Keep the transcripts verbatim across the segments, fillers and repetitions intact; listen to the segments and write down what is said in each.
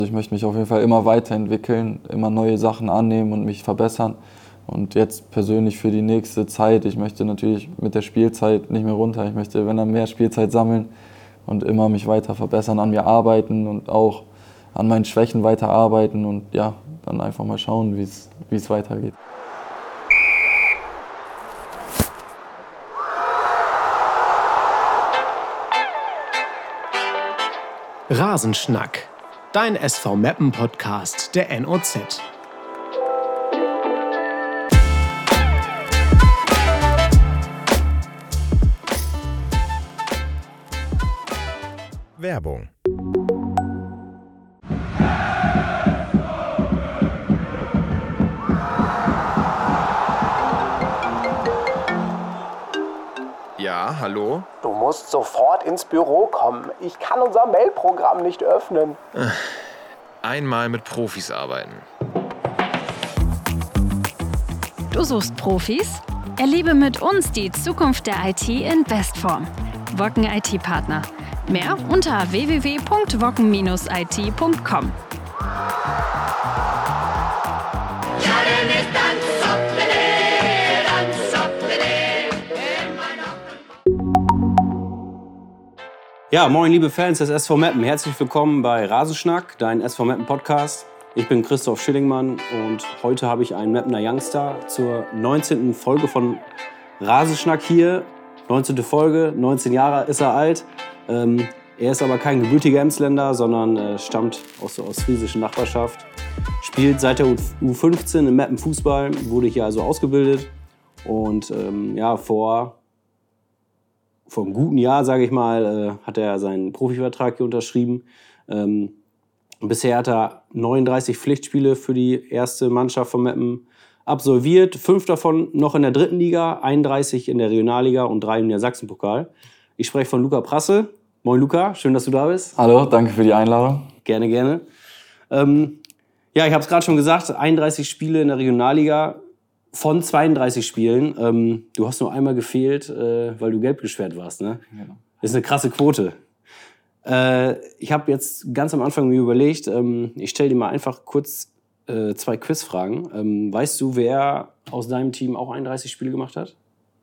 Ich möchte mich auf jeden Fall immer weiterentwickeln, immer neue Sachen annehmen und mich verbessern. Und jetzt persönlich für die nächste Zeit, ich möchte natürlich mit der Spielzeit nicht mehr runter. Ich möchte, wenn dann mehr Spielzeit sammeln und immer mich weiter verbessern, an mir arbeiten und auch an meinen Schwächen weiter arbeiten und ja, dann einfach mal schauen, wie es wie es weitergeht. Rasenschnack, dein S V Meppen Podcast der N O Z. Werbung. Ja, hallo? Du musst sofort ins Büro kommen. Ich kann unser Mailprogramm nicht öffnen. Einmal mit Profis arbeiten. Du suchst Profis? Erlebe mit uns die Zukunft der I T in Bestform. Wocken I T-Partner. Mehr unter w w w punkt wocken Bindestrich i t punkt com. Ja, moin liebe Fans des S V Meppen. Herzlich willkommen bei Rasenschnack, dein S V Meppen Podcast. Ich bin Christoph Schillingmann und heute habe ich einen Meppener Youngster zur neunzehnten Folge von Rasenschnack hier. neunzehnte Folge, neunzehn Jahre ist er alt. Ähm, er ist aber kein gebürtiger Emsländer, sondern äh, stammt aus der ostfriesischen Nachbarschaft. Spielt seit der U fünfzehn im Meppen Fußball, wurde hier also ausgebildet. Und ähm, ja, vor, vor einem guten Jahr, sage ich mal, äh, hat er seinen Profivertrag hier unterschrieben. Ähm, bisher hat er neununddreißig Pflichtspiele für die erste Mannschaft von Meppen absolviert. Fünf davon noch in der dritten Liga, einunddreißig in der Regionalliga und drei in der Sachsenpokal. Ich spreche von Luca Prasse. Moin Luca, schön, dass du da bist. Hallo, danke für die Einladung. Gerne, gerne. Ähm, ja, ich habe es gerade schon gesagt, einunddreißig Spiele in der Regionalliga von zweiunddreißig Spielen. Ähm, du hast nur einmal gefehlt, äh, weil du gelb gesperrt warst, ne? Genau. Das ist eine krasse Quote. Äh, ich habe jetzt ganz am Anfang mir überlegt, ähm, ich stelle dir mal einfach kurz äh, zwei Quizfragen. Ähm, weißt du, wer aus deinem Team auch einunddreißig Spiele gemacht hat?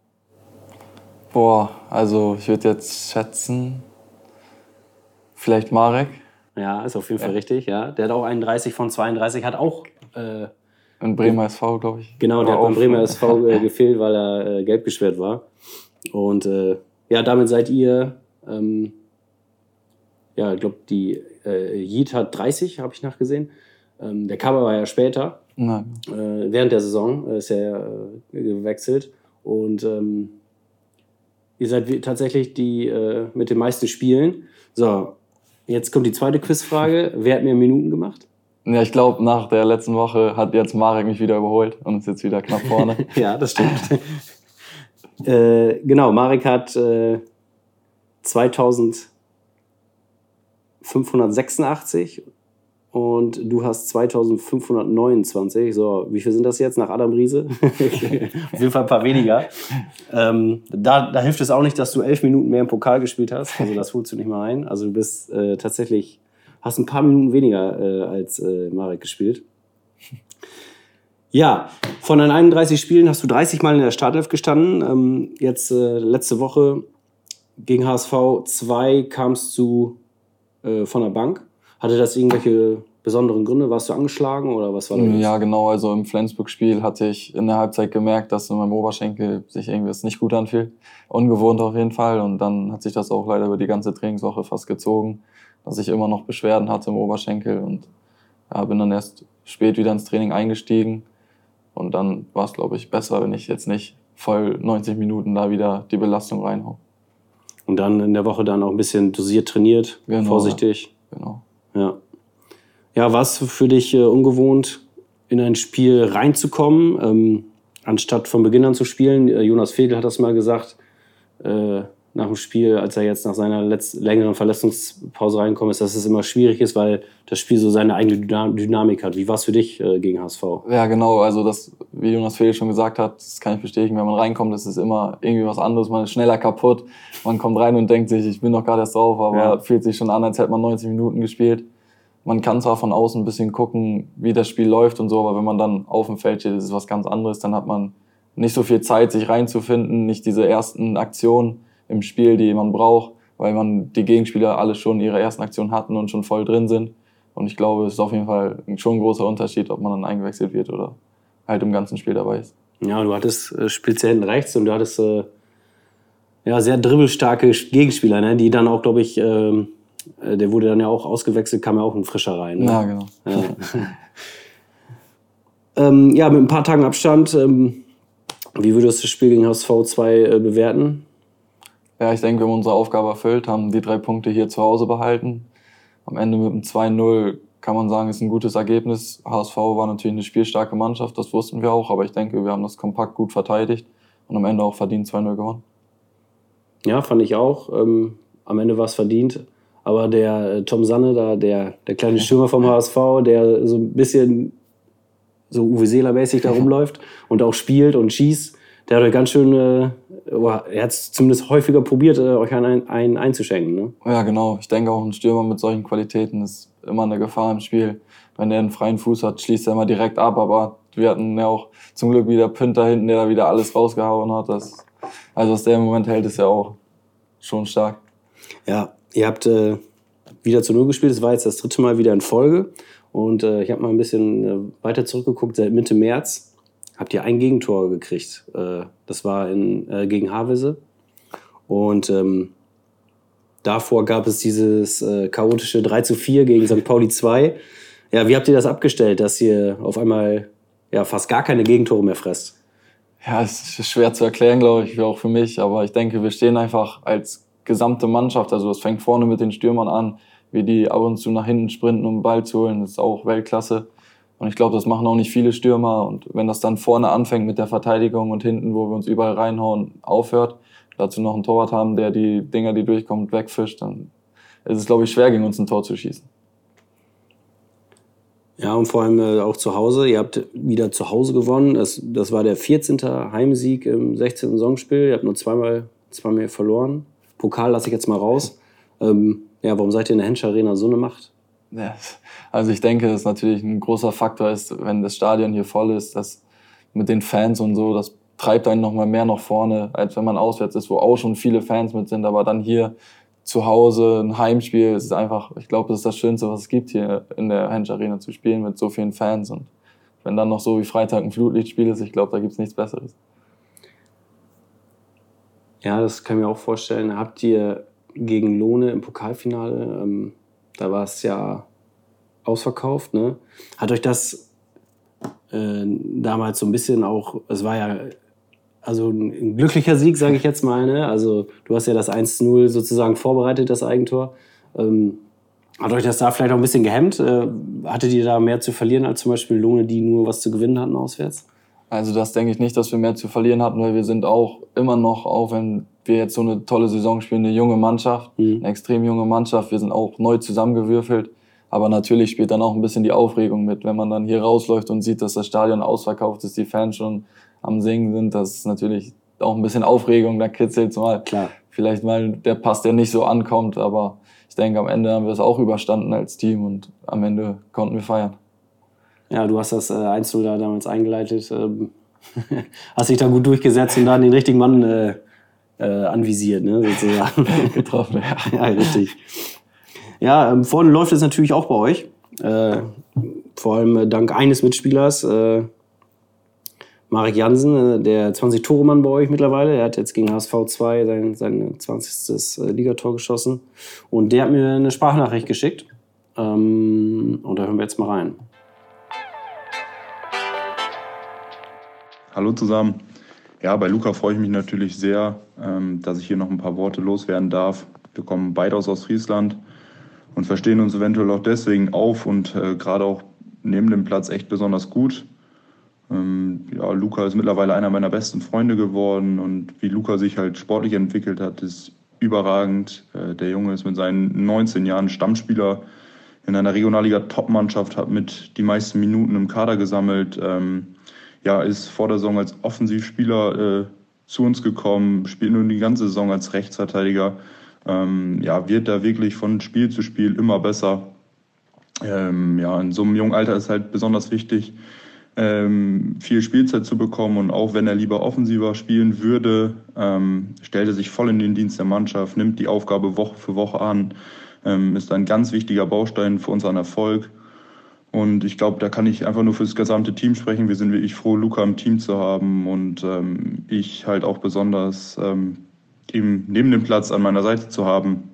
Boah, also ich würde jetzt schätzen, vielleicht Marek. Ja, ist auf jeden Fall Ja. richtig. Ja, der hat auch einunddreißig von zweiunddreißig, hat auch äh, In Bremer S V, glaube ich. genau, der Oder hat beim auf- Bremer S V äh, gefehlt, weil er äh, gelb gesperrt war. Und äh, ja, damit seid ihr, ähm, ja, ich glaube, die äh, Jid hat dreißig, habe ich nachgesehen. Ähm, der Kaber war ja später, Nein. äh, während der Saison äh, ist er äh, gewechselt. Und ähm, ihr seid wie- tatsächlich die äh, mit den meisten Spielen. So, jetzt kommt die zweite Quizfrage. Wer hat mehr Minuten gemacht? Ja, ich glaube, nach der letzten Woche hat jetzt Marek mich wieder überholt und ist jetzt wieder knapp vorne. Ja, das stimmt. äh, genau, Marek hat äh, zweitausendfünfhundertsechsundachtzig und du hast zweitausendfünfhundertneunundzwanzig. So, wie viel sind das jetzt nach Adam Riese? Auf jeden Fall ein paar weniger. Ähm, da, da hilft es auch nicht, dass du elf Minuten mehr im Pokal gespielt hast. Also das holst du nicht mal ein. Also du bist äh, tatsächlich, hast ein paar Minuten weniger äh, als äh, Marek gespielt. Ja, von deinen einunddreißig Spielen hast du dreißig Mal in der Startelf gestanden. Ähm, jetzt äh, letzte Woche gegen H S V zwei kamst du äh, von der Bank. Hatte das irgendwelche besonderen Gründe? Warst du angeschlagen oder was war da los? Ja, genau. Also im Flensburg-Spiel hatte ich in der Halbzeit gemerkt, dass in meinem Oberschenkel sich irgendwas nicht gut anfühlt. Ungewohnt auf jeden Fall. Und dann hat sich das auch leider über die ganze Trainingswoche fast gezogen, dass ich immer noch Beschwerden hatte im Oberschenkel. Und ja, bin dann erst spät wieder ins Training eingestiegen. Und dann war es, glaube ich, besser, wenn ich jetzt nicht voll neunzig Minuten da wieder die Belastung reinhau. Und dann in der Woche dann auch ein bisschen dosiert trainiert, Genau, vorsichtig. Genau. Ja, ja, war es für dich äh, ungewohnt, in ein Spiel reinzukommen, ähm, anstatt von Beginn an zu spielen? Äh, Jonas Fegel hat das mal gesagt, äh, nach dem Spiel, als er jetzt nach seiner letz- längeren Verletzungspause reinkommt, ist, dass es immer schwierig ist, weil das Spiel so seine eigene Dyna- Dynamik hat. Wie war es für dich äh, gegen H S V? Ja, genau. Also das, wie Jonas Fehel schon gesagt hat, das kann ich bestätigen. Wenn man reinkommt, ist es immer irgendwie was anderes. Man ist schneller kaputt. Man kommt rein und denkt sich, ich bin doch gerade erst drauf, aber Ja. fühlt sich schon an, als hätte man neunzig Minuten gespielt. man kann zwar von außen ein bisschen gucken, wie das Spiel läuft und so, aber wenn man dann auf dem Feld steht, ist es was ganz anderes. Dann hat man nicht so viel Zeit, sich reinzufinden, nicht diese ersten Aktionen im Spiel, die man braucht, weil man die Gegenspieler alle schon ihre ersten Aktionen hatten und schon voll drin sind. Und ich glaube, es ist auf jeden Fall schon ein großer Unterschied, ob man dann eingewechselt wird oder halt im ganzen Spiel dabei ist. Ja, du hattest, äh, spielst ja hinten rechts und du hattest äh, ja, sehr dribbelstarke Gegenspieler, ne? Die dann auch, glaube ich, äh, der wurde dann ja auch ausgewechselt, kam ja auch ein frischer rein. Ne? Ja, genau. Ja. ähm, ja, mit ein paar Tagen Abstand, ähm, wie würdest du das Spiel gegen H S V zwei äh, bewerten? Ja, ich denke, wir haben unsere Aufgabe erfüllt, haben die drei Punkte hier zu Hause behalten. Am Ende mit einem zwei null kann man sagen, ist ein gutes Ergebnis. H S V war natürlich eine spielstarke Mannschaft, das wussten wir auch, aber ich denke, wir haben das kompakt gut verteidigt und am Ende auch verdient zwei null gewonnen. Ja, fand ich auch. Ähm, am Ende war es verdient. Aber der äh, Tom Sanne, da, der, der kleine Stürmer vom H S V, der so ein bisschen so Uwe Seeler-mäßig da rumläuft und auch spielt und schießt, der hat euch ganz schön, äh, er hat es zumindest häufiger probiert, äh, euch einen, einen einzuschenken. Ne? Ja, genau. Ich denke auch, ein Stürmer mit solchen Qualitäten ist immer eine Gefahr im Spiel. Wenn er einen freien Fuß hat, schließt er immer direkt ab. Aber wir hatten ja auch zum Glück wieder Pünter hinten, der da wieder alles rausgehauen hat. Das, also was der im Moment hält, ist ja auch schon stark. Ja, ihr habt äh, wieder zu Null gespielt. Das war jetzt das dritte Mal wieder in Folge. Und äh, ich habe mal ein bisschen äh, weiter zurückgeguckt. Seit Mitte März habt ihr ein Gegentor gekriegt. Äh, das war in, äh, gegen Havelse. Und ähm, davor gab es dieses äh, chaotische drei zu vier gegen Sankt Pauli zwei. Ja, wie habt ihr das abgestellt, dass ihr auf einmal ja, fast gar keine Gegentore mehr fresst? Ja, es ist schwer zu erklären, glaube ich, auch für mich. Aber ich denke, wir stehen einfach als gesamte Mannschaft. Also es fängt vorne mit den Stürmern an, wie die ab und zu nach hinten sprinten, um den Ball zu holen. Das ist auch Weltklasse. Und ich glaube, das machen auch nicht viele Stürmer. Und wenn das dann vorne anfängt mit der Verteidigung und hinten, wo wir uns überall reinhauen, aufhört, dazu noch einen Torwart haben, der die Dinger, die durchkommen, wegfischt, dann ist es, glaube ich, schwer, gegen uns ein Tor zu schießen. Ja, und vor allem äh, auch zu Hause. Ihr habt wieder zu Hause gewonnen. Das, das war der vierzehnte Heimsieg im sechzehnten Saisonspiel. Ihr habt nur zweimal, zweimal verloren. Pokal lasse ich jetzt mal raus. Ähm, ja, warum seid ihr in der Hensch Arena so eine Macht? Ja, also ich denke, dass natürlich ein großer Faktor ist, wenn das Stadion hier voll ist, dass mit den Fans und so, das treibt einen noch mal mehr nach vorne, als wenn man auswärts ist, wo auch schon viele Fans mit sind. Aber dann hier zu Hause ein Heimspiel, es ist einfach, ich glaube, das ist das Schönste, was es gibt, hier in der Hensch Arena zu spielen mit so vielen Fans. Und wenn dann noch so wie Freitag ein Flutlichtspiel ist, ich glaube, da gibt es nichts Besseres. Ja, das kann ich mir auch vorstellen. Habt ihr gegen Lohne im Pokalfinale, ähm, da war es ja ausverkauft, ne? Hat euch das äh, damals so ein bisschen auch, es war ja also ein, ein glücklicher Sieg, sage ich jetzt mal, ne? Also du hast ja das eins zu null sozusagen vorbereitet, das Eigentor. Ähm, hat euch das da vielleicht auch ein bisschen gehemmt? Äh, hattet ihr da mehr zu verlieren als zum Beispiel Lohne, die nur was zu gewinnen hatten auswärts? Also das denke ich nicht, dass wir mehr zu verlieren hatten, weil wir sind auch immer noch, auch wenn wir jetzt so eine tolle Saison spielen, eine junge Mannschaft, mhm. eine extrem junge Mannschaft. Wir sind auch neu zusammengewürfelt. Aber natürlich spielt dann auch ein bisschen die Aufregung mit, wenn man dann hier rausläuft und sieht, dass das Stadion ausverkauft ist, die Fans schon am Singen sind. Das ist natürlich auch ein bisschen Aufregung, da kitzelt es mal. Klar. Vielleicht mal der Pass, der nicht so ankommt. Aber ich denke, am Ende haben wir es auch überstanden als Team und am Ende konnten wir feiern. Ja, du hast das äh, eins zu null da damals eingeleitet, ähm, hast dich da gut durchgesetzt und dann den richtigen Mann äh, äh, anvisiert, ne, sozusagen. Getroffen, ja. Ja, richtig. Ja, ähm, vorne läuft es natürlich auch bei euch, äh, vor allem äh, dank eines Mitspielers, äh, Marek Jansen, äh, der zwanzig-Tore-Mann bei euch mittlerweile. Er hat jetzt gegen H S V zwei sein, sein zwanzigstes Äh, Ligator geschossen und der hat mir eine Sprachnachricht geschickt ähm, und da hören wir jetzt mal rein. Hallo zusammen. Ja, bei Luca freue ich mich natürlich sehr, ähm, dass ich hier noch ein paar Worte loswerden darf. Wir kommen beide aus Ostfriesland und verstehen uns eventuell auch deswegen auf und äh, gerade auch neben dem Platz echt besonders gut. Ähm, ja, Luca ist mittlerweile einer meiner besten Freunde geworden und wie Luca sich halt sportlich entwickelt hat, ist überragend. Äh, der Junge ist mit seinen neunzehn Jahren Stammspieler in einer Regionalliga-Top-Mannschaft, hat mit die meisten Minuten im Kader gesammelt. Ähm, Ja, ist vor der Saison als Offensivspieler äh, zu uns gekommen, spielt nun die ganze Saison als Rechtsverteidiger. Ähm, ja, wird da wirklich von Spiel zu Spiel immer besser. ähm, ja, in so einem jungen Alter ist halt besonders wichtig, ähm, viel Spielzeit zu bekommen. Und auch wenn er lieber offensiver spielen würde, ähm, stellt er sich voll in den Dienst der Mannschaft, nimmt die Aufgabe Woche für Woche an, ähm, ist ein ganz wichtiger Baustein für unseren Erfolg. Und ich glaube, da kann ich einfach nur für das gesamte Team sprechen. Wir sind wirklich froh, Luca im Team zu haben und ähm, ich halt auch besonders ähm, ihm neben dem Platz an meiner Seite zu haben.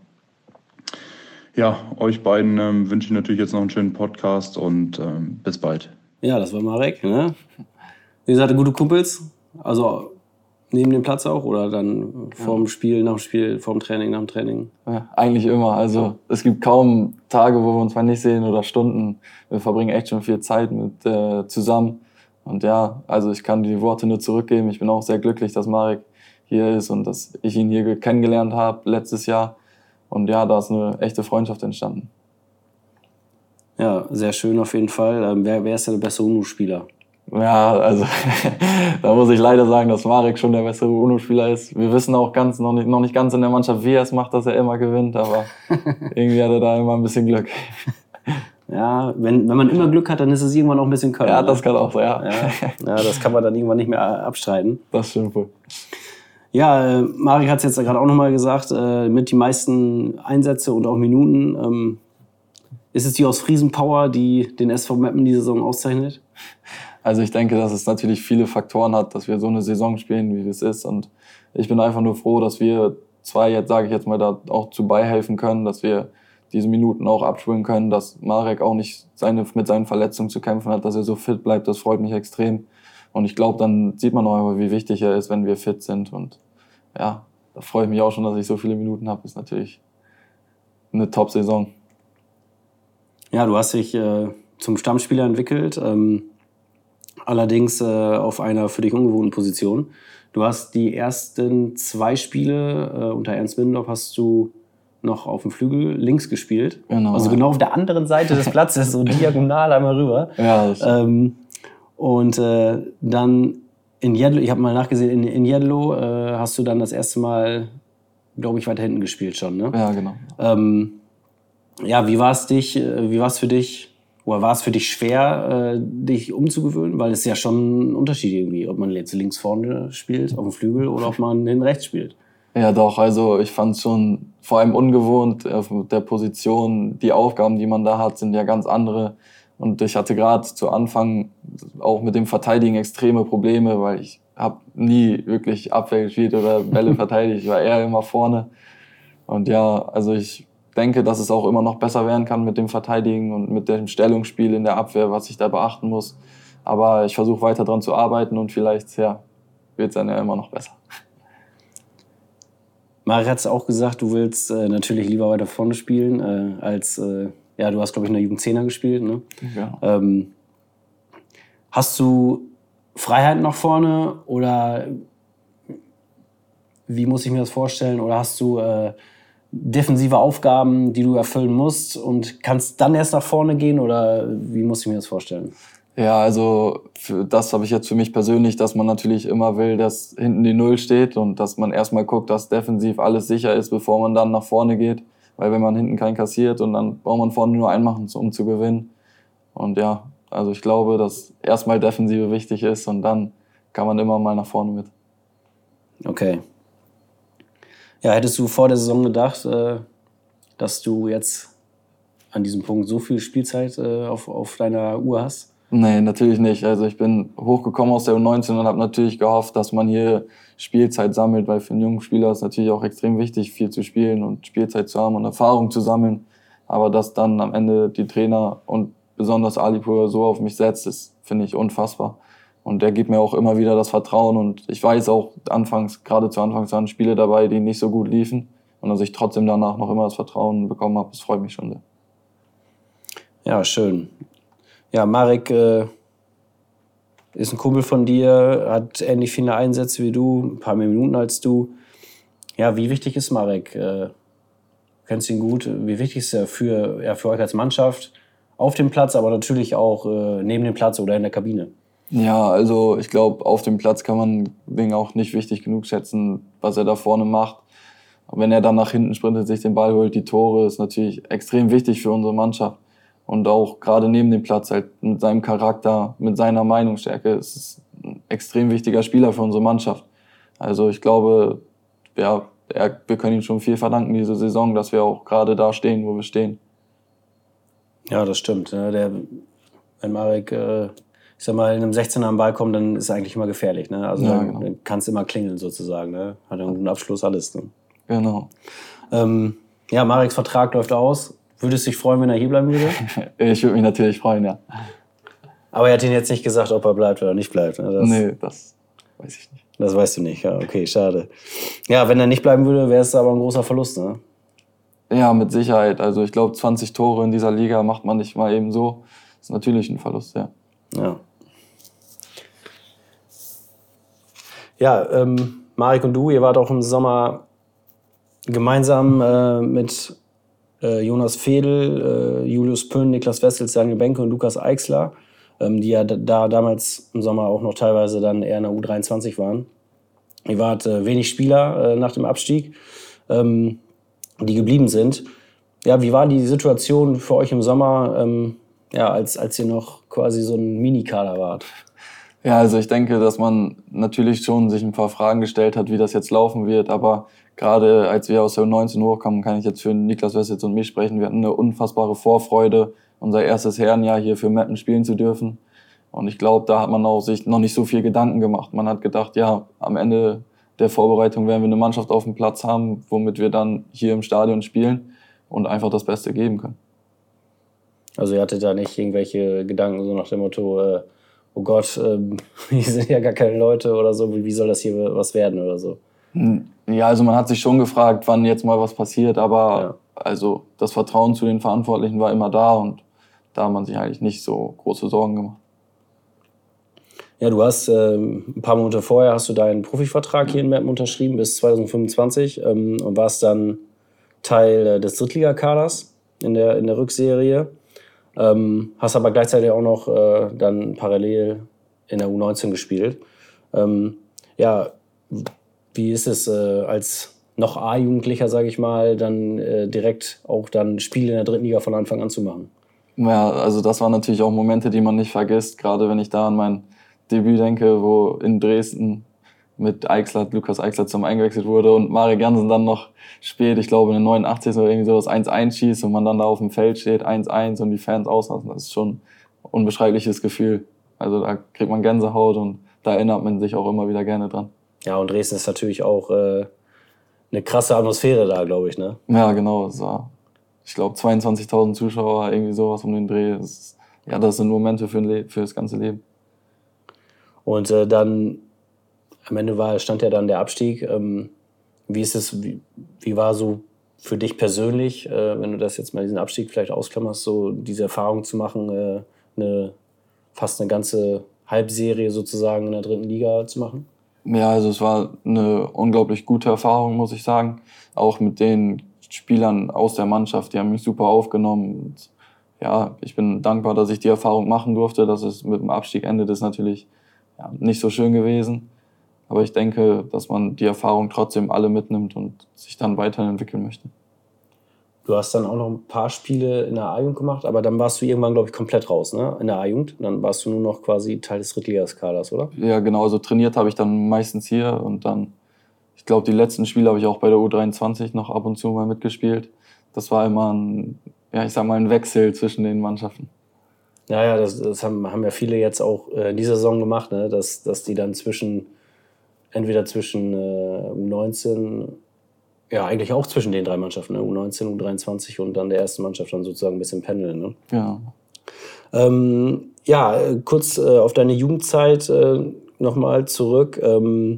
Ja, euch beiden ähm, wünsche ich natürlich jetzt noch einen schönen Podcast und ähm, bis bald. Ja, das war Marek. Ne? Ihr seid gute Kumpels? Also neben dem Platz auch oder dann vorm ja. Spiel, nach dem Spiel, vorm Training, nach dem Training? Ja, eigentlich immer. Also es gibt kaum Tage, wo wir uns mal nicht sehen oder Stunden. Wir verbringen echt schon viel Zeit mit äh, zusammen. Und ja, also ich kann die Worte nur zurückgeben. Ich bin auch sehr glücklich, dass Marek hier ist und dass ich ihn hier kennengelernt habe letztes Jahr. Und ja, da ist eine echte Freundschaft entstanden. Ja, sehr schön auf jeden Fall. Ähm, wer, wer ist denn der bessere UNO-Spieler? Ja, also da muss ich leider sagen, dass Marek schon der bessere UNO-Spieler ist. Wir wissen auch ganz noch nicht, noch nicht ganz in der Mannschaft, wie er es macht, dass er immer gewinnt, aber irgendwie hat er da immer ein bisschen Glück. Ja, wenn, wenn man immer Glück hat, dann ist es irgendwann auch ein bisschen Können. Ja, das kann auch sein, ja. ja. Ja, das kann man dann irgendwann nicht mehr abstreiten. Das stimmt wohl. Ja, äh, Marek hat es jetzt gerade auch nochmal gesagt, äh, mit die meisten Einsätze und auch Minuten. Ähm, ist es die aus Friesen Power, die den S V Meppen die Saison auszeichnet? Also ich denke, dass es natürlich viele Faktoren hat, dass wir so eine Saison spielen, wie es ist. Und ich bin einfach nur froh, dass wir zwei, jetzt sage ich jetzt mal, da auch zu beihelfen können, dass wir diese Minuten auch abspulen können, dass Marek auch nicht seine, mit seinen Verletzungen zu kämpfen hat, dass er so fit bleibt. Das freut mich extrem. Und ich glaube, dann sieht man auch, wie wichtig er ist, wenn wir fit sind. Und ja, da freue ich mich auch schon, dass ich so viele Minuten habe. Ist natürlich eine Top-Saison. Ja, du hast dich äh, zum Stammspieler entwickelt. Ähm Allerdings äh, auf einer für dich ungewohnten Position. Du hast die ersten zwei Spiele äh, unter Ernst Middendorf hast du noch auf dem Flügel links gespielt. Genau, also genau auf der anderen Seite des Platzes, so diagonal einmal rüber. Ja, das ähm, und äh, dann in Jedlo, ich habe mal nachgesehen, in, in Jedlo äh, hast du dann das erste Mal, glaube ich, weiter hinten gespielt schon. Ne? Ja, genau. Ähm, ja, wie war es dich, wie war es für dich? Oder war es für dich schwer, äh, dich umzugewöhnen? Weil es ist ja schon ein Unterschied irgendwie, ob man jetzt links vorne spielt, auf dem Flügel, oder ob man hinten rechts spielt. Ja, doch. Also ich fand es schon vor allem ungewohnt auf der Position. Die Aufgaben, die man da hat, sind ja ganz andere. Und ich hatte gerade zu Anfang auch mit dem Verteidigen extreme Probleme, weil ich habe nie wirklich Abwehr gespielt oder Bälle verteidigt. Ich war eher immer vorne. Und ja, also ich denke, dass es auch immer noch besser werden kann mit dem Verteidigen und mit dem Stellungsspiel in der Abwehr, was ich da beachten muss. Aber ich versuche weiter dran zu arbeiten und vielleicht ja, wird es dann ja immer noch besser. Marek hat es auch gesagt, du willst äh, natürlich lieber weiter vorne spielen, äh, als, äh, ja, du hast, glaube ich, in der Jugend Zehner gespielt. Ne? Ja. Ähm, hast du Freiheit nach vorne oder wie muss ich mir das vorstellen? Oder hast du äh, defensive Aufgaben, die du erfüllen musst und kannst dann erst nach vorne gehen oder wie muss ich mir das vorstellen? Ja, also für das habe ich jetzt für mich persönlich, dass man natürlich immer will, dass hinten die Null steht und dass man erstmal guckt, dass defensiv alles sicher ist, bevor man dann nach vorne geht. Weil wenn man hinten keinen kassiert und dann braucht man vorne nur einen machen, um zu gewinnen. Und ja, also ich glaube, dass erstmal Defensive wichtig ist und dann kann man immer mal nach vorne mit. Okay. Ja, hättest du vor der Saison gedacht, äh, dass du jetzt an diesem Punkt so viel Spielzeit äh, auf, auf deiner Uhr hast? Nee, natürlich nicht. Also ich bin hochgekommen aus der U neunzehn und habe natürlich gehofft, dass man hier Spielzeit sammelt, weil für einen jungen Spieler ist natürlich auch extrem wichtig, viel zu spielen und Spielzeit zu haben und Erfahrung zu sammeln. Aber dass dann am Ende die Trainer und besonders Alipur so auf mich setzt, ist, finde ich, unfassbar. Und der gibt mir auch immer wieder das Vertrauen. Und ich weiß auch, anfangs, gerade zu Anfangs waren Spiele dabei, die nicht so gut liefen. Und dass ich trotzdem danach noch immer das Vertrauen bekommen habe, das freut mich schon sehr. Ja, schön. Ja, Marek äh, ist ein Kumpel von dir, hat ähnlich viele Einsätze wie du, ein paar mehr Minuten als du. Ja, wie wichtig ist Marek? Äh, du kennst ihn gut. Wie wichtig ist er für, ja, für euch als Mannschaft auf dem Platz, aber natürlich auch äh, neben dem Platz oder in der Kabine? Ja, also ich glaube, auf dem Platz kann man den auch nicht wichtig genug schätzen, was er da vorne macht. Wenn er dann nach hinten sprintet, sich den Ball holt, die Tore, ist natürlich extrem wichtig für unsere Mannschaft. Und auch gerade neben dem Platz halt mit seinem Charakter, mit seiner Meinungsstärke ist es ein extrem wichtiger Spieler für unsere Mannschaft. Also ich glaube, ja, er, wir können ihm schon viel verdanken diese Saison, dass wir auch gerade da stehen, wo wir stehen. Ja, das stimmt. Der, wenn Marek, äh, ich sag mal, in einem sechzehner am Ball kommt, dann ist er eigentlich immer gefährlich. Ne? Also ja, dann, genau. dann kann es immer klingeln sozusagen. Ne? Hat einen guten Abschluss, alles. Ne? Genau. Ähm, ja, Mareks Vertrag läuft aus. Würdest du dich freuen, wenn er hier bleiben würde? Ich würde mich natürlich freuen, ja. Aber er hat Ihnen jetzt nicht gesagt, ob er bleibt oder nicht bleibt. Ne? Das, nee, das weiß ich nicht. Das weißt du nicht, ja, okay, schade. Ja, wenn er nicht bleiben würde, wäre es aber ein großer Verlust, ne? Ja, mit Sicherheit. Also ich glaube, zwanzig Tore in dieser Liga macht man nicht mal eben so. Das ist natürlich ein Verlust, ja. Ja, ja ähm, Marek und du, ihr wart auch im Sommer gemeinsam äh, mit äh, Jonas Fedel, äh, Julius Pünn, Niklas Wessels, Daniel Benke und Lukas Eichsler, ähm, die ja da damals im Sommer auch noch teilweise dann eher in der U dreiundzwanzig waren. Ihr wart äh, wenig Spieler äh, nach dem Abstieg, ähm, die geblieben sind. Ja, wie war die Situation für euch im Sommer, ähm, ja, als, als ihr noch quasi so ein Minikader wart? Ja, also ich denke, dass man natürlich schon sich ein paar Fragen gestellt hat, wie das jetzt laufen wird, aber gerade als wir aus der U neunzehn hochkamen, kann ich jetzt für Niklas Wessels und mich sprechen. Wir hatten eine unfassbare Vorfreude, unser erstes Herrenjahr hier für Meppen spielen zu dürfen. Und ich glaube, da hat man auch sich noch nicht so viel Gedanken gemacht. Man hat gedacht, ja, am Ende der Vorbereitung werden wir eine Mannschaft auf dem Platz haben, womit wir dann hier im Stadion spielen und einfach das Beste geben können. Also ihr hattet da nicht irgendwelche Gedanken so nach dem Motto, äh, oh Gott, äh, hier sind ja gar keine Leute oder so, wie soll das hier was werden oder so? Ja, also man hat sich schon gefragt, wann jetzt mal was passiert, aber ja. also das Vertrauen zu den Verantwortlichen war immer da und da hat man sich eigentlich nicht so große Sorgen gemacht. Ja, du hast äh, ein paar Monate vorher hast du deinen Profivertrag hier in Meppen unterschrieben bis zwanzig fünfundzwanzig ähm, und warst dann Teil äh, des Drittligakaders in der, in der Rückserie. Ähm, hast aber gleichzeitig auch noch äh, dann parallel in der U neunzehn gespielt. Ähm, ja, wie ist es äh, als noch A-Jugendlicher, sage ich mal, dann äh, direkt auch dann Spiele in der dritten Liga von Anfang an zu machen? Ja, also das waren natürlich auch Momente, die man nicht vergisst, gerade wenn ich da an mein Debüt denke, wo in Dresden mit Eichsler, Lukas Eichsler zum eingewechselt wurde und Marek Jansen dann noch spät, ich glaube in der neunundachtzigsten oder irgendwie sowas eins eins schießt und man dann da auf dem Feld steht, eins eins und die Fans auslassen. Das ist schon ein unbeschreibliches Gefühl. Also da kriegt man Gänsehaut und da erinnert man sich auch immer wieder gerne dran. Ja, und Dresden ist natürlich auch äh, eine krasse Atmosphäre da, glaube ich, ne? Ja, genau. Es war, ich glaube, zweiundzwanzigtausend Zuschauer, irgendwie sowas um den Dreh. Das ist, ja, das sind Momente für, ein Le- für das ganze Leben. Und äh, dann, am Ende war, stand ja dann der Abstieg. Ähm, wie ist es, wie, wie war so für dich persönlich, äh, wenn du das jetzt mal diesen Abstieg vielleicht ausklammerst, so diese Erfahrung zu machen, äh, eine, fast eine ganze Halbserie sozusagen in der dritten Liga zu machen? Ja, also es war eine unglaublich gute Erfahrung, muss ich sagen. Auch mit den Spielern aus der Mannschaft, die haben mich super aufgenommen. Und ja, ich bin dankbar, dass ich die Erfahrung machen durfte. Dass es mit dem Abstieg endet, ist natürlich ja, nicht so schön gewesen. Aber ich denke, dass man die Erfahrung trotzdem alle mitnimmt und sich dann weiterentwickeln möchte. Du hast dann auch noch ein paar Spiele in der A-Jugend gemacht, aber dann warst du irgendwann, glaube ich, komplett raus, ne? In der A-Jugend. Dann warst du nur noch quasi Teil des Drittligaskaders, oder? Ja, genau. Also trainiert habe ich dann meistens hier und dann, ich glaube, die letzten Spiele habe ich auch bei der U dreiundzwanzig noch ab und zu mal mitgespielt. Das war immer ein, ja, ich sag mal, ein Wechsel zwischen den Mannschaften. Ja, ja, das, das haben, haben ja viele jetzt auch äh, in dieser Saison gemacht, ne? dass, dass die dann zwischen, entweder zwischen äh, U neunzehn, ja, eigentlich auch zwischen den drei Mannschaften, ne? U neunzehn, U dreiundzwanzig und dann der ersten Mannschaft dann sozusagen ein bisschen pendeln. Ne? Ja. Ähm, ja, kurz äh, auf deine Jugendzeit äh, nochmal zurück. Ähm,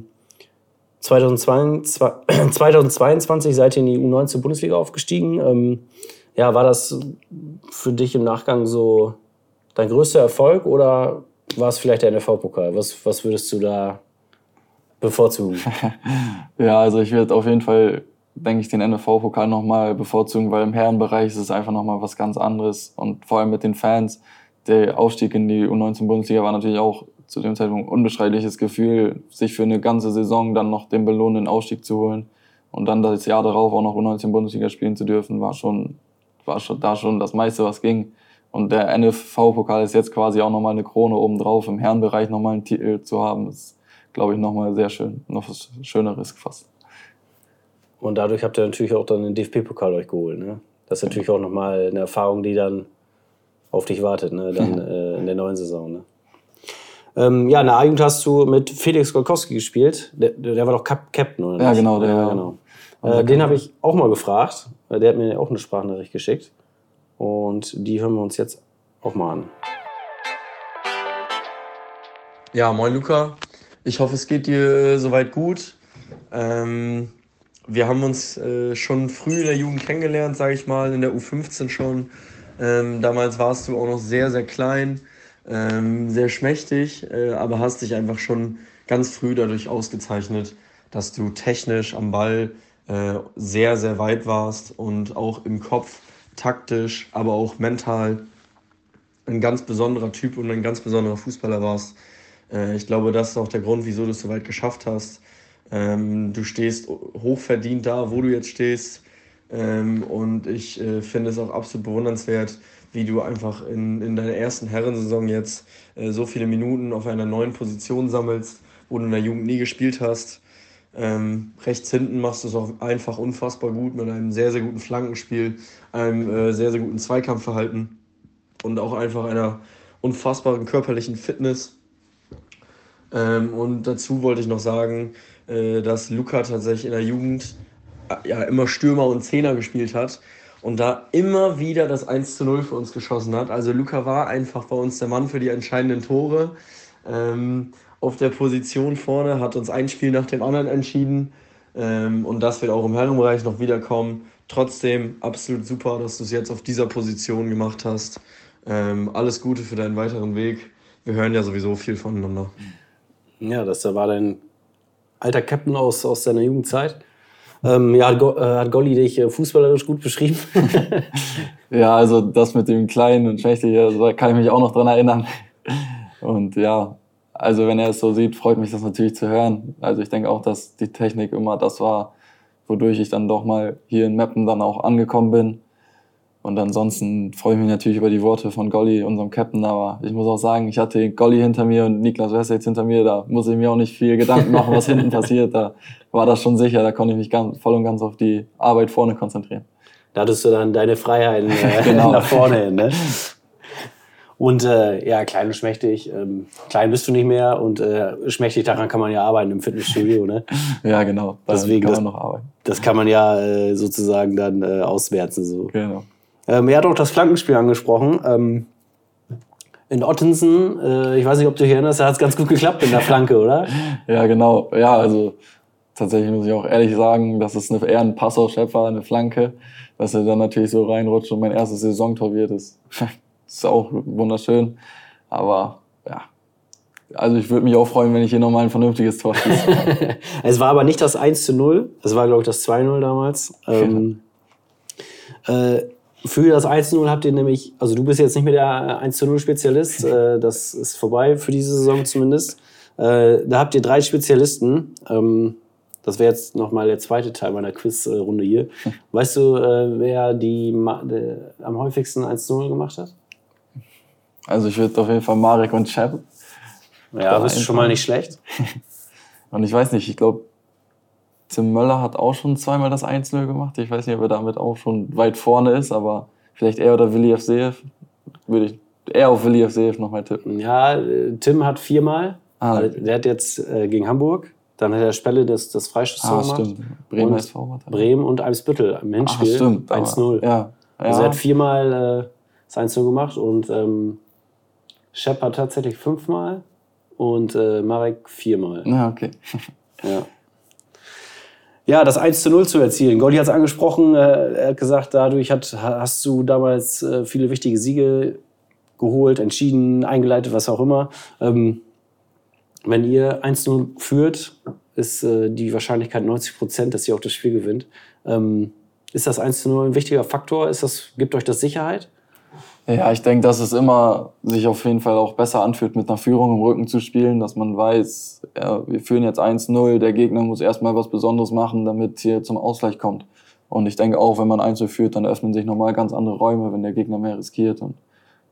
zweitausendzweiundzwanzig seid ihr in die U neunzehn Bundesliga aufgestiegen. Ähm, ja, war das für dich im Nachgang so dein größter Erfolg oder war es vielleicht der N F V-Pokal? Was, was würdest du da bevorzugen? Ja, also ich würde auf jeden Fall, denke ich, den N F V-Pokal nochmal bevorzugen, weil im Herrenbereich ist es einfach nochmal was ganz anderes. Und vor allem mit den Fans, der Aufstieg in die U neunzehn Bundesliga war natürlich auch zu dem Zeitpunkt ein unbeschreibliches Gefühl, sich für eine ganze Saison dann noch den belohnenden Aufstieg zu holen. Und dann das Jahr darauf auch noch U neunzehn Bundesliga spielen zu dürfen, war schon, war schon da schon das meiste, was ging. Und der N F V-Pokal ist jetzt quasi auch nochmal eine Krone obendrauf, im Herrenbereich nochmal einen Titel zu haben, ist, glaube ich, nochmal sehr schön, noch was Schöneres fast. Und dadurch habt ihr natürlich auch dann den D F B-Pokal euch geholt, ne? Das ist natürlich auch nochmal eine Erfahrung, die dann auf dich wartet, ne? Dann äh, in der neuen Saison, ne? Ähm, ja, in der A-Jugend hast du mit Felix Golkowski gespielt. Der, der war doch Cap- Captain, oder nicht? Ja, genau. Der, ja, genau. Äh, den habe ich auch mal gefragt. Der hat mir auch eine Sprachnachricht geschickt. Und die hören wir uns jetzt auch mal an. Ja, moin Luca. Ich hoffe, es geht dir äh, soweit gut. Ähm, wir haben uns äh, schon früh in der Jugend kennengelernt, sage ich mal, in der U fünfzehn schon. Ähm, damals warst du auch noch sehr, sehr klein, ähm, sehr schmächtig, äh, aber hast dich einfach schon ganz früh dadurch ausgezeichnet, dass du technisch am Ball äh, sehr, sehr weit warst und auch im Kopf, taktisch, aber auch mental ein ganz besonderer Typ und ein ganz besonderer Fußballer warst. Äh, ich glaube, das ist auch der Grund, wieso du es so weit geschafft hast. Ähm, du stehst hochverdient da, wo du jetzt stehst. Ähm, und ich äh, finde es auch absolut bewundernswert, wie du einfach in, in deiner ersten Herrensaison jetzt äh, so viele Minuten auf einer neuen Position sammelst, wo du in der Jugend nie gespielt hast. Ähm, rechts hinten machst du es auch einfach unfassbar gut mit einem sehr, sehr guten Flankenspiel, einem äh, sehr, sehr guten Zweikampfverhalten und auch einfach einer unfassbaren körperlichen Fitness. Ähm, und dazu wollte ich noch sagen, äh, dass Luca tatsächlich in der Jugend äh, ja, immer Stürmer und Zehner gespielt hat und da immer wieder das eins zu null für uns geschossen hat. Also Luca war einfach bei uns der Mann für die entscheidenden Tore. Ähm, auf der Position vorne, hat uns ein Spiel nach dem anderen entschieden. Ähm, und das wird auch im Herrenbereich noch wiederkommen. Trotzdem absolut super, dass du es jetzt auf dieser Position gemacht hast. Ähm, alles Gute für deinen weiteren Weg. Wir hören ja sowieso viel voneinander. Ja, das war dein alter Captain aus, aus deiner Jugendzeit. Ähm, ja, hat, Go, äh, hat Golli dich äh, fußballerisch gut beschrieben? Ja, also das mit dem Kleinen und Schmächtigen, also da kann ich mich auch noch dran erinnern. Und ja, also wenn er es so sieht, freut mich das natürlich zu hören. Also ich denke auch, dass die Technik immer das war, wodurch ich dann doch mal hier in Meppen dann auch angekommen bin. Und ansonsten freue ich mich natürlich über die Worte von Golli, unserem Captain. Aber ich muss auch sagen, ich hatte Golli hinter mir und Niklas Wessels hinter mir. Da muss ich mir auch nicht viel Gedanken machen, was hinten passiert. Da war das schon sicher. Da konnte ich mich ganz, voll und ganz auf die Arbeit vorne konzentrieren. Da hattest du dann deine Freiheiten äh, genau. nach vorne hin, ne? Und äh, ja, klein und schmächtig. Ähm, klein bist du nicht mehr und äh, schmächtig, daran kann man ja arbeiten im Fitnessstudio, ne? Ja, genau. Da Deswegen kann man das, noch arbeiten. Das kann man ja äh, sozusagen dann äh, auswerten. So. Genau. Ähm, er hat auch das Flankenspiel angesprochen. Ähm, in Ottensen, äh, ich weiß nicht, ob du dich erinnerst, da hat es ganz gut geklappt in der Flanke, oder? Ja, genau. Ja, also tatsächlich muss ich auch ehrlich sagen, dass es eine, eher ein Pass auf Schepp war, eine Flanke, dass er dann natürlich so reinrutscht und mein erstes Saisontor wird. Das ist auch wunderschön. Aber ja, also ich würde mich auch freuen, wenn ich hier nochmal ein vernünftiges Tor schieße. Es war aber nicht das eins zu null, es war, glaube ich, das zwei null damals. Ähm, äh, für das eins zu null habt ihr nämlich, also du bist jetzt nicht mehr der eins zu null Spezialist, äh, das ist vorbei für diese Saison zumindest. Äh, da habt ihr drei Spezialisten. Ähm, das wäre jetzt nochmal der zweite Teil meiner Quizrunde hier. Weißt du, äh, wer die, die am häufigsten eins zu null gemacht hat? Also ich würde auf jeden Fall Marek und Schepp. Ja, bist du schon mal nicht schlecht. Und ich weiß nicht, ich glaube, Tim Möller hat auch schon zweimal das eins null gemacht. Ich weiß nicht, ob er damit auch schon weit vorne ist, aber vielleicht er oder Willi Evseev. Würde ich eher auf Willi Evseev nochmal tippen. Ja, Tim hat viermal. Ah, okay. Der hat jetzt äh, gegen Hamburg, dann hat der Spelle das, das Freistoßtor ah, gemacht. Stimmt. Bremen S V hat er. Bremen und Eimsbüttel im Hinspiel. Ah, stimmt. eins null. Ja, ja. Also er hat viermal äh, das eins null gemacht und ähm, Schepp hat tatsächlich fünfmal und äh, Marek viermal. Ja, okay. Ja. Ja, das eins zu null zu erzielen. Goldi hat es angesprochen, äh, er hat gesagt, dadurch hat, hast du damals äh, viele wichtige Siege geholt, entschieden, eingeleitet, was auch immer. Ähm, wenn ihr eins zu null führt, ist äh, die Wahrscheinlichkeit neunzig Prozent, dass ihr auch das Spiel gewinnt. Ähm, ist das eins zu null ein wichtiger Faktor? Ist das, gibt euch das Sicherheit? Ja, ich denke, dass es immer sich auf jeden Fall auch besser anfühlt, mit einer Führung im Rücken zu spielen, dass man weiß, ja, wir führen jetzt eins null, der Gegner muss erstmal was Besonderes machen, damit hier zum Ausgleich kommt. Und ich denke auch, wenn man eins null führt, dann öffnen sich nochmal ganz andere Räume, wenn der Gegner mehr riskiert. Und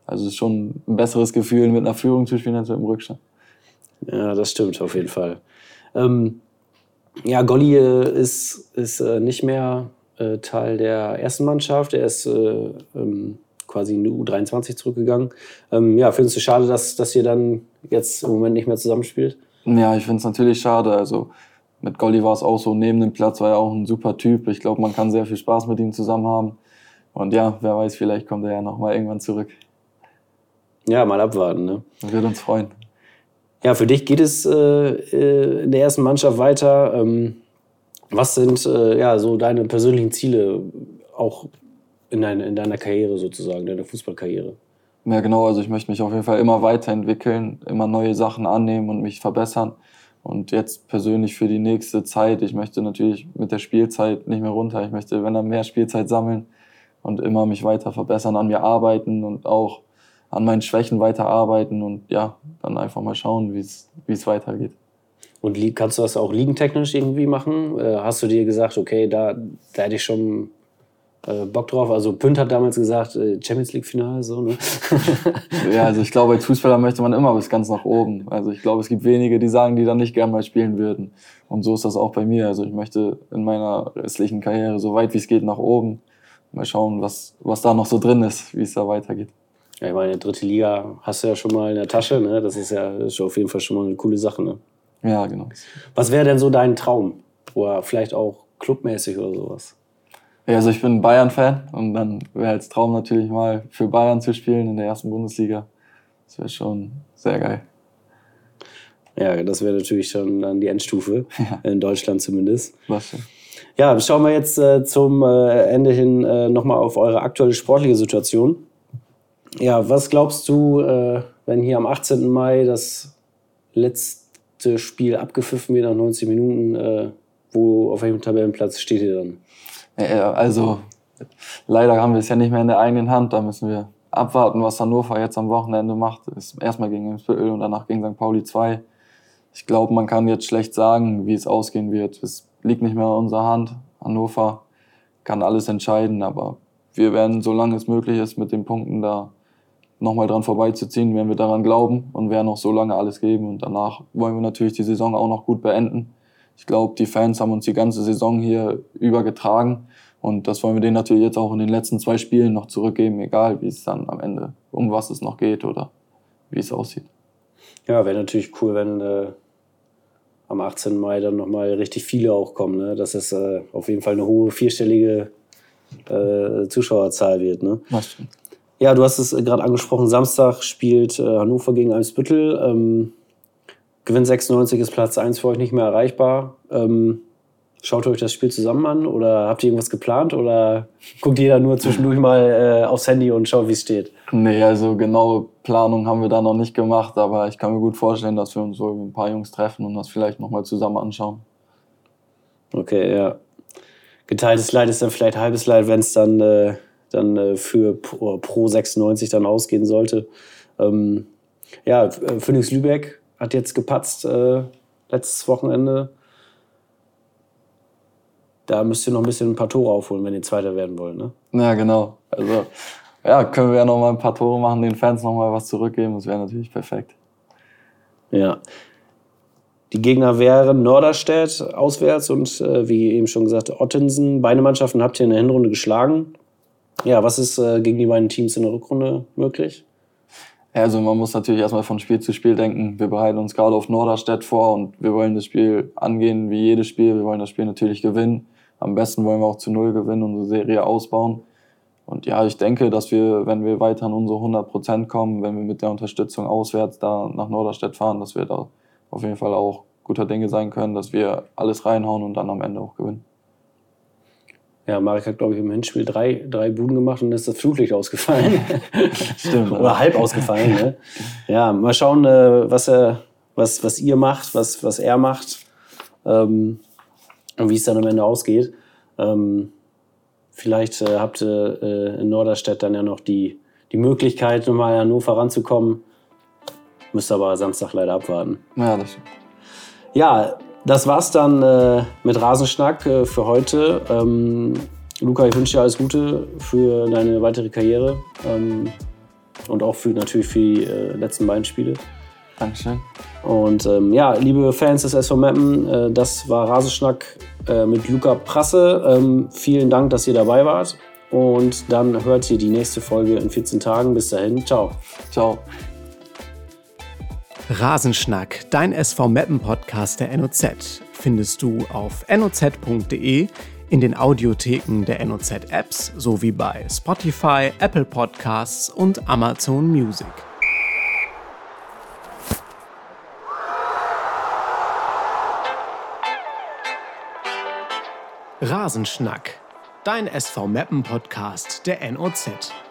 Also es ist schon ein besseres Gefühl, mit einer Führung zu spielen, als mit dem Rückstand. Ja, das stimmt auf jeden Fall. Ähm, ja, Golli äh, ist, ist äh, nicht mehr äh, Teil der ersten Mannschaft. Er ist äh, ähm, quasi in die U dreiundzwanzig zurückgegangen. Ähm, ja, findest du schade, dass, dass ihr dann jetzt im Moment nicht mehr zusammenspielt? Ja, ich finde es natürlich schade. Also mit Golli war es auch so, neben dem Platz war er auch ein super Typ. Ich glaube, man kann sehr viel Spaß mit ihm zusammen haben. Und ja, wer weiß, vielleicht kommt er ja noch mal irgendwann zurück. Ja, mal abwarten, ne? Das wird uns freuen. Ja, für dich geht es äh, in der ersten Mannschaft weiter. Ähm, was sind äh, ja, so deine persönlichen Ziele, auch in, dein, in deiner Karriere sozusagen, deiner Fußballkarriere? Ja, genau. Also ich möchte mich auf jeden Fall immer weiterentwickeln, immer neue Sachen annehmen und mich verbessern. Und jetzt persönlich für die nächste Zeit, ich möchte natürlich mit der Spielzeit nicht mehr runter. Ich möchte, wenn dann mehr Spielzeit sammeln und immer mich weiter verbessern, an mir arbeiten und auch an meinen Schwächen weiterarbeiten und ja, dann einfach mal schauen, wie es wie es weitergeht. Und kannst du das auch ligentechnisch irgendwie machen? Äh, hast du dir gesagt, okay, da, da hätte ich schon äh, Bock drauf? Also Pünd hat damals gesagt, äh, Champions League-Finale, so, ne? Ja, also ich glaube, als Fußballer möchte man immer bis ganz nach oben. Also ich glaube, es gibt wenige, die sagen, die dann nicht gern mal spielen würden. Und so ist das auch bei mir. Also ich möchte in meiner restlichen Karriere so weit wie es geht nach oben. Mal schauen, was, was da noch so drin ist, wie es da weitergeht. Ja, ich meine, dritte Liga hast du ja schon mal in der Tasche, ne? Das ist ja ist auf jeden Fall schon mal eine coole Sache, ne? Ja, genau. Was wäre denn so dein Traum? Oder vielleicht auch clubmäßig oder sowas? Ja, also ich bin Bayern-Fan und dann wäre als Traum natürlich mal für Bayern zu spielen in der ersten Bundesliga. Das wäre schon sehr geil. Ja, das wäre natürlich schon dann die Endstufe, ja. In Deutschland zumindest. Was schön. Ja, schauen wir jetzt äh, zum äh, Ende hin äh, nochmal auf eure aktuelle sportliche Situation. Ja, was glaubst du, äh, wenn hier am achtzehnten Mai das letzte Spiel abgepfiffen wird nach neunzig Minuten, äh, wo auf welchem Tabellenplatz steht ihr dann? Ja, also leider haben wir es ja nicht mehr in der eigenen Hand. Da müssen wir abwarten, was Hannover jetzt am Wochenende macht. Ist erstmal gegen Eimsbüttel und danach gegen Sankt Pauli zwei. Ich glaube, man kann jetzt schlecht sagen, wie es ausgehen wird. Es liegt nicht mehr in unserer Hand. Hannover kann alles entscheiden, aber wir werden, solange es möglich ist, mit den Punkten da nochmal dran vorbeizuziehen, werden wir daran glauben und werden auch so lange alles geben. Und danach wollen wir natürlich die Saison auch noch gut beenden. Ich glaube, die Fans haben uns die ganze Saison hier übergetragen und das wollen wir denen natürlich jetzt auch in den letzten zwei Spielen noch zurückgeben, egal wie es dann am Ende, um was es noch geht oder wie es aussieht. Ja, wäre natürlich cool, wenn äh, am achtzehnten Mai dann nochmal richtig viele auch kommen, ne? Dass es äh, auf jeden Fall eine hohe vierstellige äh, Zuschauerzahl wird, ne? Das stimmt. Ja, du hast es gerade angesprochen, Samstag spielt äh, Hannover gegen Eimsbüttel. Ähm, Gewinn sechsundneunzig ist Platz eins für euch nicht mehr erreichbar. Ähm, schaut ihr euch das Spiel zusammen an oder habt ihr irgendwas geplant oder guckt jeder nur zwischendurch mal äh, aufs Handy und schaut, wie es steht? Nee, also genaue Planung haben wir da noch nicht gemacht, aber ich kann mir gut vorstellen, dass wir uns so ein paar Jungs treffen und das vielleicht nochmal zusammen anschauen. Okay, ja. Geteiltes Leid ist dann vielleicht halbes Leid, wenn es dann... Äh, dann äh, für Pro, Pro sechsundneunzig dann ausgehen sollte. Ähm, ja, Phoenix Lübeck hat jetzt gepatzt äh, letztes Wochenende. Da müsst ihr noch ein bisschen ein paar Tore aufholen, wenn ihr Zweiter werden wollt, ne? Ja, genau. Also ja, können wir ja noch mal ein paar Tore machen, den Fans noch mal was zurückgeben. Das wäre natürlich perfekt. Ja. Die Gegner wären Norderstedt auswärts und äh, wie eben schon gesagt Ottensen. Beide Mannschaften habt ihr in der Hinrunde geschlagen. Ja, was ist äh, gegen die beiden Teams in der Rückrunde möglich? Ja, also man muss natürlich erstmal von Spiel zu Spiel denken. Wir bereiten uns gerade auf Norderstedt vor und wir wollen das Spiel angehen wie jedes Spiel. Wir wollen das Spiel natürlich gewinnen. Am besten wollen wir auch zu Null gewinnen, unsere Serie ausbauen. Und ja, ich denke, dass wir, wenn wir weiter an unsere hundert Prozent kommen, wenn wir mit der Unterstützung auswärts da nach Norderstedt fahren, dass wir da auf jeden Fall auch guter Dinge sein können, dass wir alles reinhauen und dann am Ende auch gewinnen. Ja, Marek hat, glaube ich, im Hinspiel drei, drei Buden gemacht und dann ist das Flutlicht ausgefallen. Stimmt. Oder halb ausgefallen. Ne? Ja, mal schauen, äh, was, er, was, was ihr macht, was, was er macht ähm, und wie es dann am Ende ausgeht. Ähm, vielleicht äh, habt ihr äh, in Norderstedt dann ja noch die, die Möglichkeit, nochmal an Hannover ranzukommen. Müsst aber Samstag leider abwarten. Ja, das stimmt. Ja, das war's dann äh, mit Rasenschnack äh, für heute. Ähm, Luca, ich wünsche dir alles Gute für deine weitere Karriere. Ähm, und auch für, natürlich für die äh, letzten beiden Spiele. Dankeschön. Und ähm, ja, liebe Fans des S V Meppen, äh, das war Rasenschnack äh, mit Luca Prasse. Ähm, vielen Dank, dass ihr dabei wart. Und dann hört ihr die nächste Folge in vierzehn Tagen. Bis dahin, ciao. Ciao. Rasenschnack, dein S V Meppen Podcast der N O Z, findest du auf N O Z Punkt de, in den Audiotheken der N O Z Apps sowie bei Spotify, Apple Podcasts und Amazon Music. Rasenschnack, dein S V Meppen Podcast der N O Z.